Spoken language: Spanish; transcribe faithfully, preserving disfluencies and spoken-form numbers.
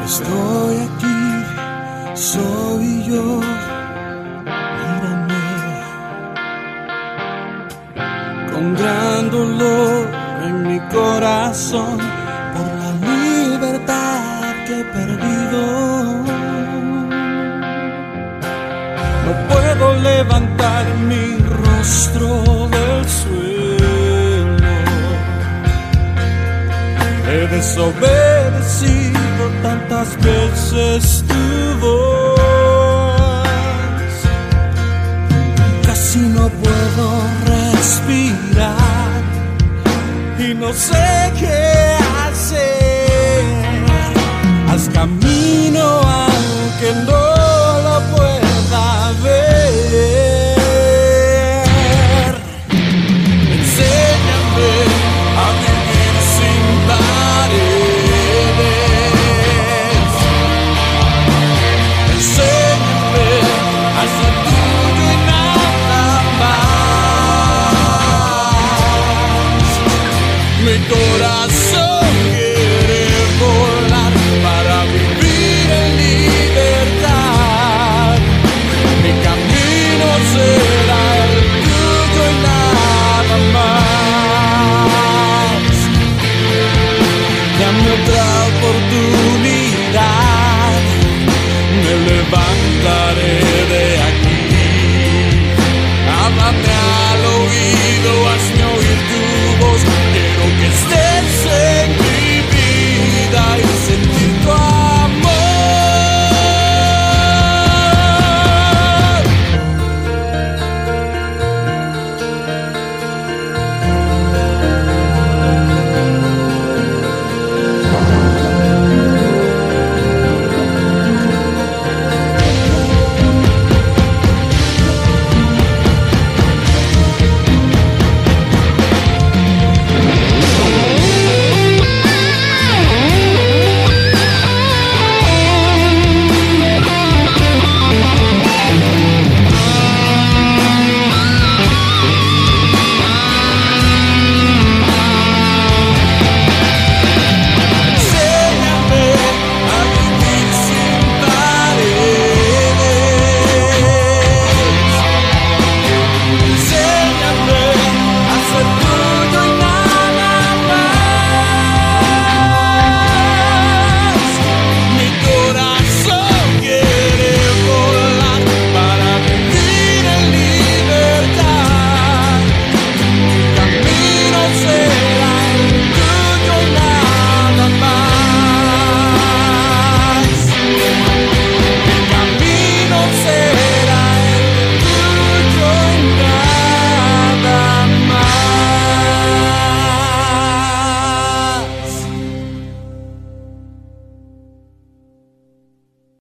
Estoy aquí, soy yo, mírame. Con gran dolor en mi corazón por la libertad que he perdido. No puedo levantar mi rostro del suelo. He desobedecido tantas veces tu voz. Casi no puedo respirar y no sé qué hacer. Haz camino aunque no lo pueda ver. Enséñame a vivir sin paredes. Enséñame a ser tuyo y nada más. Mi corazón quiere volar para vivir en libertad. Mi camino será el tuyo y nada más. Dame otra oportunidad, me levanto